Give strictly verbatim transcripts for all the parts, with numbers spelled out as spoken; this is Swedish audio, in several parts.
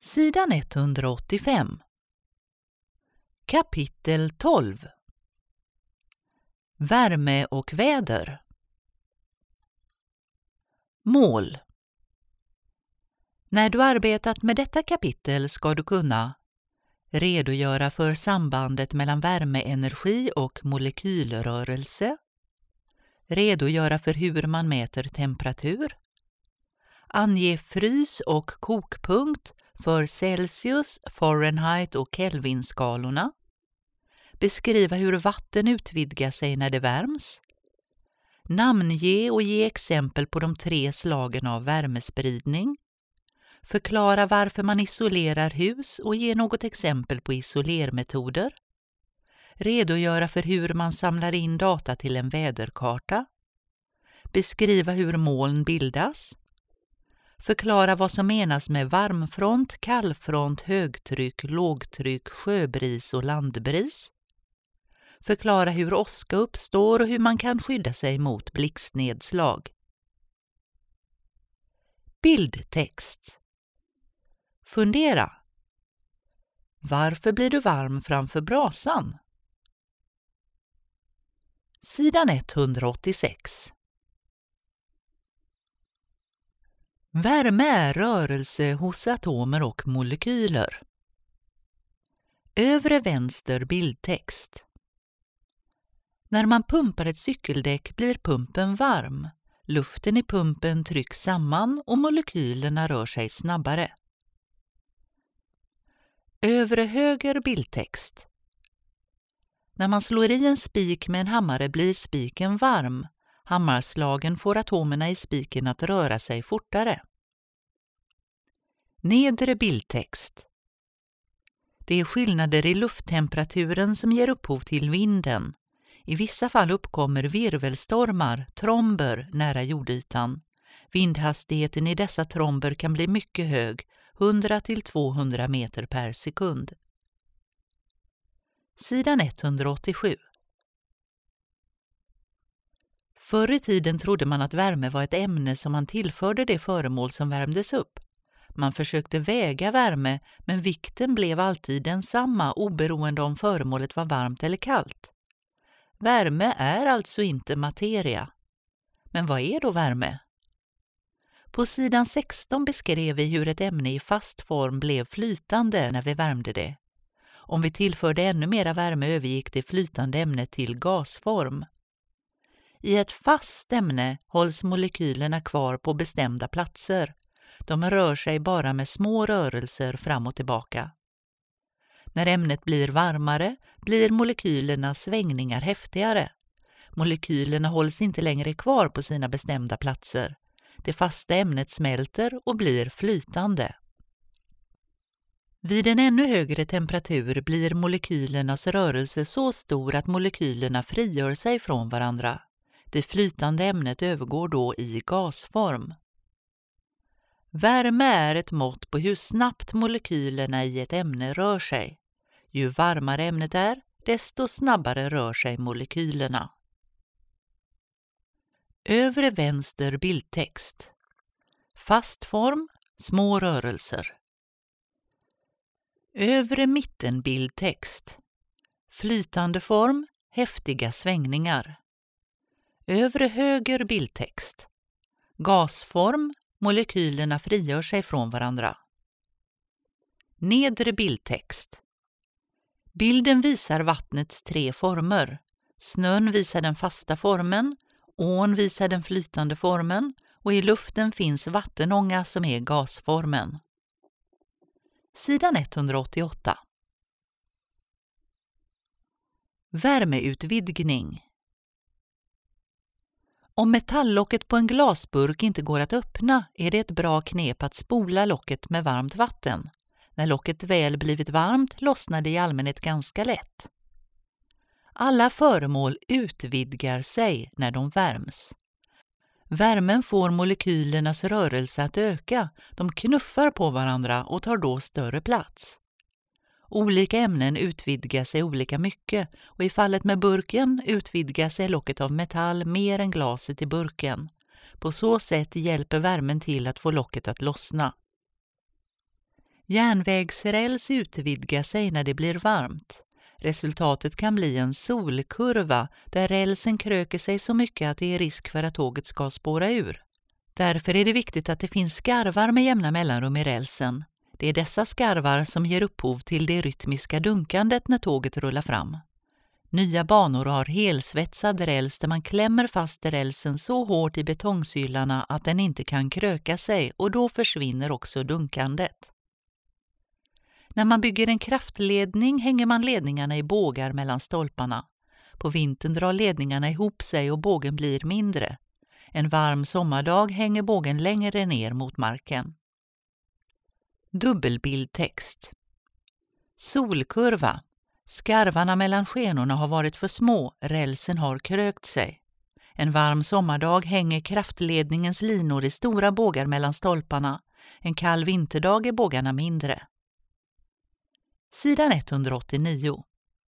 Sidan etthundraåttiofem. Kapitel tolv. Värme och väder. Mål. När du arbetat med detta kapitel ska du kunna redogöra för sambandet mellan värmeenergi och molekylrörelse, redogöra för hur man mäter temperatur, ange frys- och kokpunkt för Celsius, Fahrenheit och Kelvinskalorna, beskriva hur vatten utvidgar sig när det värms, namnge och ge exempel på de tre slagen av värmespridning, förklara varför man isolerar hus och ge något exempel på isolermetoder, redogöra för hur man samlar in data till en väderkarta, beskriva hur moln bildas, förklara vad som menas med varmfront, kallfront, högtryck, lågtryck, sjöbris och landbris, förklara hur åska uppstår och hur man kan skydda sig mot blixtnedslag. Bildtext. Fundera. Varför blir du varm framför brasan? Sidan etthundraåttiosex. Värme är rörelse hos atomer och molekyler. Övre vänster bildtext. När man pumpar ett cykeldäck blir pumpen varm. Luften i pumpen trycks samman och molekylerna rör sig snabbare. Övre höger bildtext. När man slår i en spik med en hammare blir spiken varm. Hammarslagen får atomerna i spiken att röra sig fortare. Nedre bildtext. Det är skillnader i lufttemperaturen som ger upphov till vinden. I vissa fall uppkommer virvelstormar, tromber, nära jordytan. Vindhastigheten i dessa tromber kan bli mycket hög, hundra till tvåhundra meter per sekund. Sidan etthundraåttiosju. Förr i tiden trodde man att värme var ett ämne som man tillförde det föremål som värmdes upp. Man försökte väga värme, men vikten blev alltid densamma oberoende om föremålet var varmt eller kallt. Värme är alltså inte materia. Men vad är då värme? På sidan sexton beskrev vi hur ett ämne i fast form blev flytande när vi värmde det. Om vi tillförde ännu mera värme övergick det flytande ämnet till gasform. I ett fast ämne hålls molekylerna kvar på bestämda platser. De rör sig bara med små rörelser fram och tillbaka. När ämnet blir varmare blir molekylernas svängningar häftigare. Molekylerna hålls inte längre kvar på sina bestämda platser. Det fasta ämnet smälter och blir flytande. Vid en ännu högre temperatur blir molekylernas rörelse så stor att molekylerna frigör sig från varandra. Det flytande ämnet övergår då i gasform. Värme är ett mått på hur snabbt molekylerna i ett ämne rör sig. Ju varmare ämnet är, desto snabbare rör sig molekylerna. Övre vänster bildtext. Fast form, små rörelser. Övre mitten bildtext. Flytande form, häftiga svängningar. Övre höger bildtext. Gasform, molekylerna frigör sig från varandra. Nedre bildtext. Bilden visar vattnets tre former. Snön visar den fasta formen, ån visar den flytande formen och i luften finns vattenånga som är gasformen. Sidan etthundraåttioåtta. Värmeutvidgning. Om metalllocket på en glasburk inte går att öppna är det ett bra knep att spola locket med varmt vatten. När locket väl blivit varmt lossnar det i allmänhet ganska lätt. Alla föremål utvidgar sig när de värms. Värmen får molekylernas rörelse att öka, de knuffar på varandra och tar då större plats. Olika ämnen utvidgar sig olika mycket och i fallet med burken utvidgar sig locket av metall mer än glaset i burken. På så sätt hjälper värmen till att få locket att lossna. Järnvägsräls utvidgar sig när det blir varmt. Resultatet kan bli en solkurva där rälsen kröker sig så mycket att det är risk för att tåget ska spåra ur. Därför är det viktigt att det finns skarvar med jämna mellanrum i rälsen. Det är dessa skarvar som ger upphov till det rytmiska dunkandet när tåget rullar fram. Nya banor har helsvetsad räls där man klämmer fast rälsen så hårt i betongsylarna att den inte kan kröka sig, och då försvinner också dunkandet. När man bygger en kraftledning hänger man ledningarna i bågar mellan stolparna. På vintern drar ledningarna ihop sig och bågen blir mindre. En varm sommardag hänger bågen längre ner mot marken. Dubbelbildtext. Solkurva. Skarvarna mellan skenorna har varit för små, rälsen har krökt sig. En varm sommardag hänger kraftledningens linor i stora bågar mellan stolparna. En kall vinterdag är bågarna mindre. Sidan etthundraåttionio.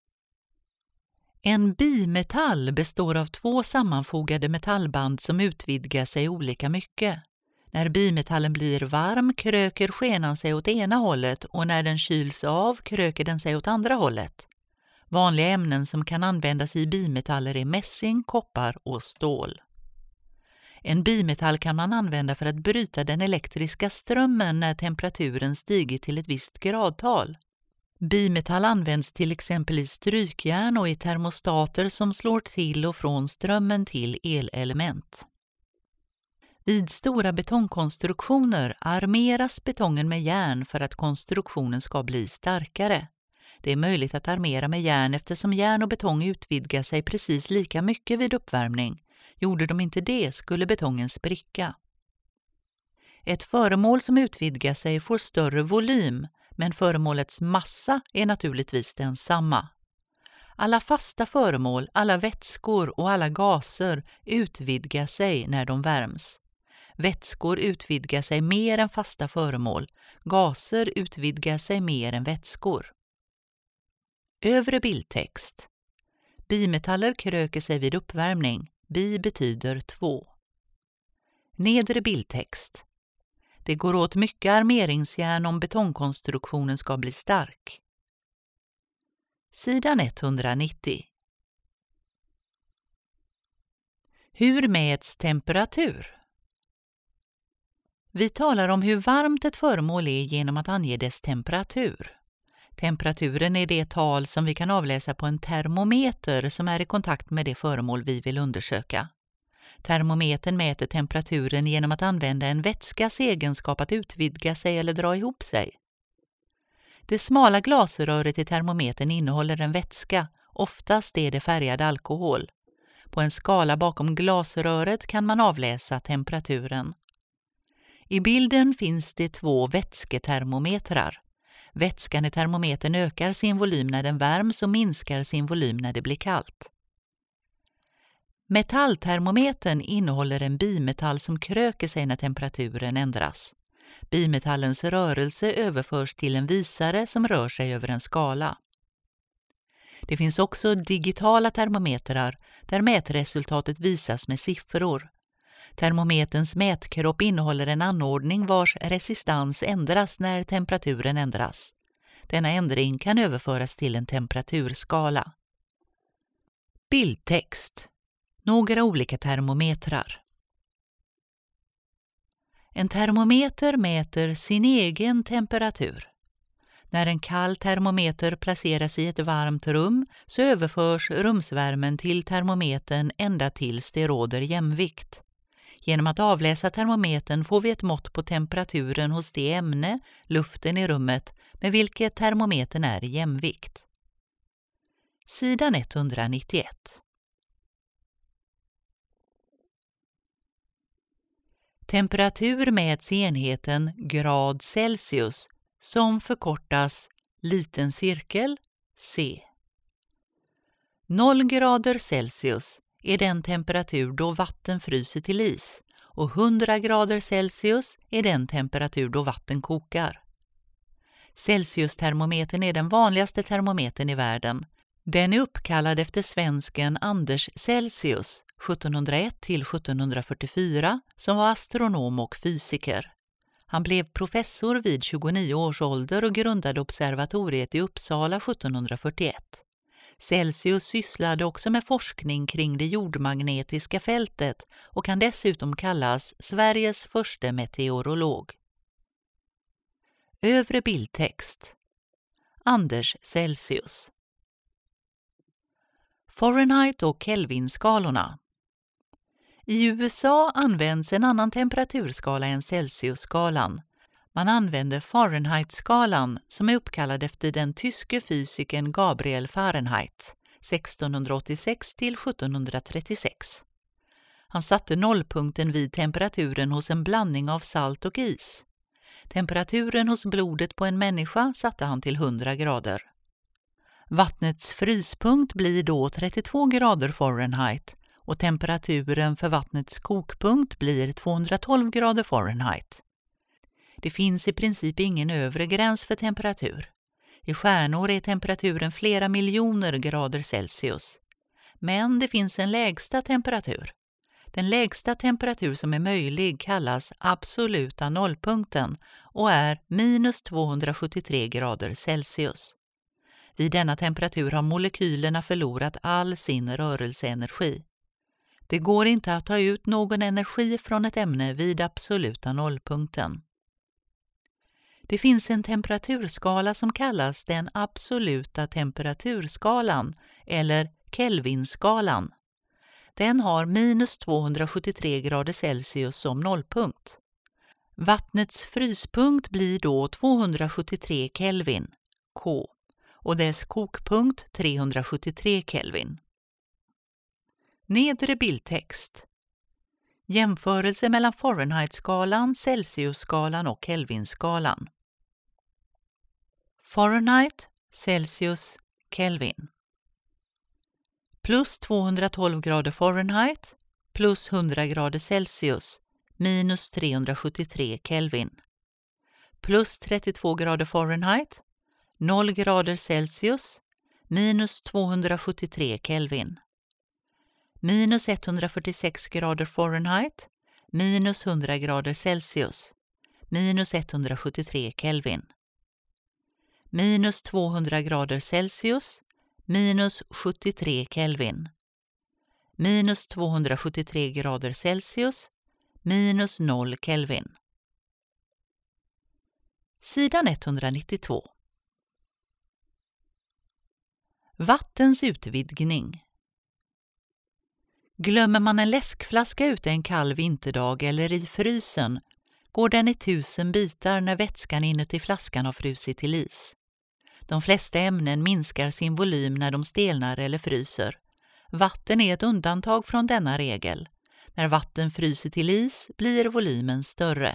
En bimetall består av två sammanfogade metallband som utvidgar sig olika mycket. När bimetallen blir varm kröker skenan sig åt ena hållet och när den kyls av kröker den sig åt andra hållet. Vanliga ämnen som kan användas i bimetaller är mässing, koppar och stål. En bimetall kan man använda för att bryta den elektriska strömmen när temperaturen stiger till ett visst gradtal. Bimetall används till exempel i strykjärn och i termostater som slår till och från strömmen till elelement. Vid stora betongkonstruktioner armeras betongen med järn för att konstruktionen ska bli starkare. Det är möjligt att armera med järn eftersom järn och betong utvidgar sig precis lika mycket vid uppvärmning. Gjorde de inte det skulle betongen spricka. Ett föremål som utvidgar sig får större volym, men föremålets massa är naturligtvis densamma. Alla fasta föremål, alla vätskor och alla gaser utvidgar sig när de värms. Vätskor utvidgar sig mer än fasta föremål, gaser utvidgar sig mer än vätskor. Övre bildtext. Bimetaller kröker sig vid uppvärmning. Bi betyder två. Nedre bildtext. Det går åt mycket armeringsjärn om betongkonstruktionen ska bli stark. Sidan etthundranittio. Hur mäts temperatur? Vi talar om hur varmt ett föremål är genom att ange dess temperatur. Temperaturen är det tal som vi kan avläsa på en termometer som är i kontakt med det föremål vi vill undersöka. Termometern mäter temperaturen genom att använda en vätskas egenskap att utvidga sig eller dra ihop sig. Det smala glasröret i termometern innehåller en vätska, oftast är det färgad alkohol. På en skala bakom glasröret kan man avläsa temperaturen. I bilden finns det två vätsketermometrar. Vätskan i termometern ökar sin volym när den värms och minskar sin volym när det blir kallt. Metalltermometern innehåller en bimetall som kröker sig när temperaturen ändras. Bimetallens rörelse överförs till en visare som rör sig över en skala. Det finns också digitala termometrar där mätresultatet visas med siffror. Termometerns mätkropp innehåller en anordning vars resistans ändras när temperaturen ändras. Denna ändring kan överföras till en temperaturskala. Bildtext. Några olika termometrar. En termometer mäter sin egen temperatur. När en kall termometer placeras i ett varmt rum så överförs rumsvärmen till termometern ända tills det råder jämvikt. Genom att avläsa termometern får vi ett mått på temperaturen hos det ämne, luften i rummet, med vilket termometern är i jämvikt. Sidan etthundranittioett. Temperatur mäts i enheten grad Celsius som förkortas liten cirkel C. noll grader Celsius är den temperatur då vatten fryser till is och hundra grader Celsius är den temperatur då vatten kokar. Celsiustermometern är den vanligaste termometern i världen. Den är uppkallad efter svensken Anders Celsius sjuttonhundraett till sjuttonhundrafyrtiofyra som var astronom och fysiker. Han blev professor vid tjugonio års ålder och grundade observatoriet i Uppsala sjuttonhundrafyrtioett. Celsius sysslade också med forskning kring det jordmagnetiska fältet och kan dessutom kallas Sveriges första meteorolog. Övre bildtext. Anders Celsius. Fahrenheit- och Kelvinskalorna. I U S A används en annan temperaturskala än Celsiusskalan. Man använder Fahrenheitskalan som är uppkallad efter den tyske fysikern Gabriel Fahrenheit sextonhundraåttiosex till sjuttonhundratrettiosex. Han satte nollpunkten vid temperaturen hos en blandning av salt och is. Temperaturen hos blodet på en människa satte han till hundra grader. Vattnets fryspunkt blir då trettiotvå grader Fahrenheit och temperaturen för vattnets kokpunkt blir tvåhundratolv grader Fahrenheit. Det finns i princip ingen övre gräns för temperatur. I stjärnor är temperaturen flera miljoner grader Celsius. Men det finns en lägsta temperatur. Den lägsta temperatur som är möjlig kallas absoluta nollpunkten och är minus tvåhundrasjuttiotre grader Celsius. Vid denna temperatur har molekylerna förlorat all sin rörelseenergi. Det går inte att ta ut någon energi från ett ämne vid absoluta nollpunkten. Det finns en temperaturskala som kallas den absoluta temperaturskalan eller Kelvinskalan. Den har minus tvåhundrasjuttiotre grader Celsius som nollpunkt. Vattnets fryspunkt blir då tvåhundrasjuttiotre Kelvin, K, och dess kokpunkt trehundrasjuttiotre Kelvin. Nedre bildtext. Jämförelse mellan Fahrenheitskalan, Celsiusskalan och Kelvinskalan. Fahrenheit, Celsius, Kelvin. Plus tvåhundratolv grader Fahrenheit, plus hundra grader Celsius, minus trehundrasjuttiotre Kelvin. Plus trettiotvå grader Fahrenheit, noll grader Celsius, minus tvåhundrasjuttiotre Kelvin. Minus etthundrafyrtiosex grader Fahrenheit, minus hundra grader Celsius, minus etthundrasjuttiotre Kelvin. Minus tvåhundra grader Celsius, minus sjuttiotre Kelvin. Minus tvåhundrasjuttiotre grader Celsius, minus noll Kelvin. Sidan etthundranittiotvå. Vattens utvidgning. Glömmer man en läskflaska ute en kall vinterdag eller i frysen går den i tusen bitar när vätskan inuti flaskan har frusit till is. De flesta ämnen minskar sin volym när de stelnar eller fryser. Vatten är ett undantag från denna regel. När vatten fryser till is blir volymen större.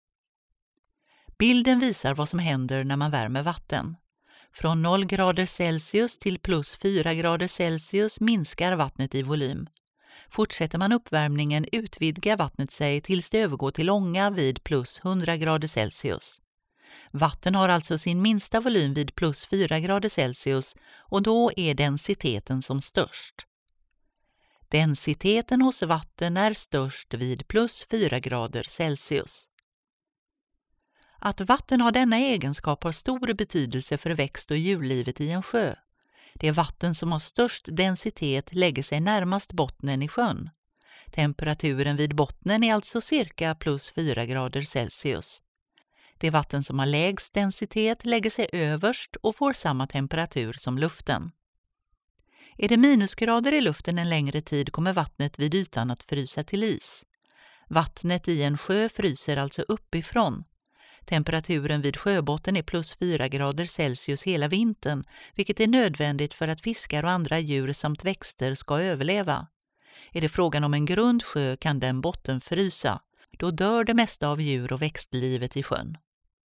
Bilden visar vad som händer när man värmer vatten. Från noll grader Celsius till plus fyra grader Celsius minskar vattnet i volym. Fortsätter man uppvärmningen utvidgar vattnet sig tills det övergår till ånga vid plus hundra grader Celsius. Vatten har alltså sin minsta volym vid plus fyra grader Celsius och då är densiteten som störst. Densiteten hos vatten är störst vid plus fyra grader Celsius. Att vatten har denna egenskap har stor betydelse för växt- och djurlivet i en sjö. Det vatten som har störst densitet lägger sig närmast bottnen i sjön. Temperaturen vid bottnen är alltså cirka plus fyra grader Celsius. Det vatten som har lägst densitet lägger sig överst och får samma temperatur som luften. Är det minusgrader i luften en längre tid kommer vattnet vid ytan att frysa till is. Vattnet i en sjö fryser alltså uppifrån. Temperaturen vid sjöbotten är plus fyra grader Celsius hela vintern, vilket är nödvändigt för att fiskar och andra djur samt växter ska överleva. Är det frågan om en grund sjö kan den botten frysa. Då dör det mesta av djur- och växtlivet i sjön.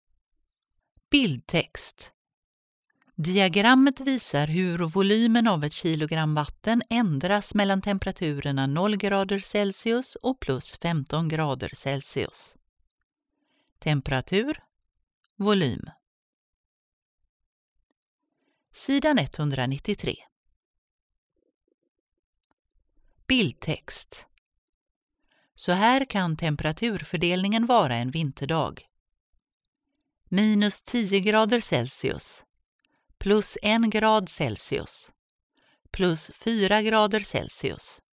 Bildtext. Diagrammet visar hur volymen av ett kilogram vatten ändras mellan temperaturerna noll grader Celsius och plus femton grader Celsius. Temperatur, volym. Sidan etthundranittiotre. Bildtext. Så här kan temperaturfördelningen vara en vinterdag. minus tio grader Celsius, plus en grad Celsius, plus fyra grader Celsius.